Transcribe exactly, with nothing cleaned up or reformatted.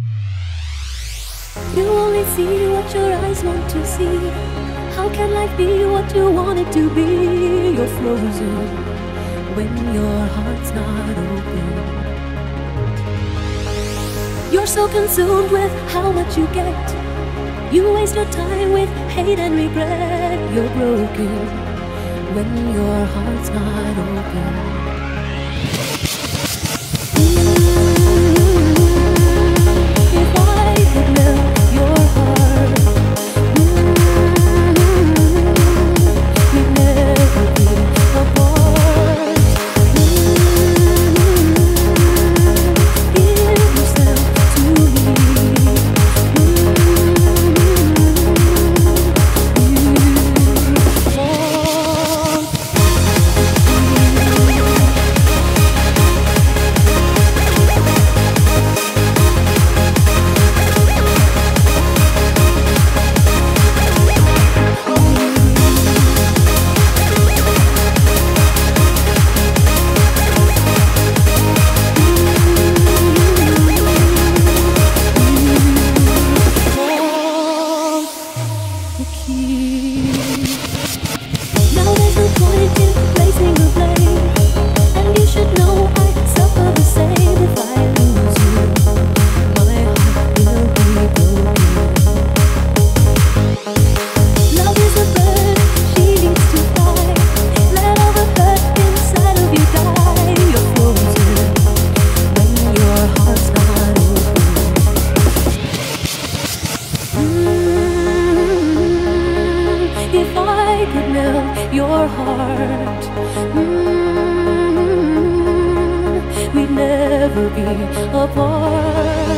You only see what your eyes want to see. How can life be what you want it to be? You're frozen when your heart's not open. You're so consumed with how much you get. You waste your time with hate and regret. You're broken when your heart's not open. Now there's no point in placing the blame, and you should know I suffer the same. If I lose you, my heart will be broken. Love is a bird, she needs to fly. Let all the hurt inside of you die. You're frozen when your heart's not open. mm, If I could melt your heart, mm, we'd never be apart.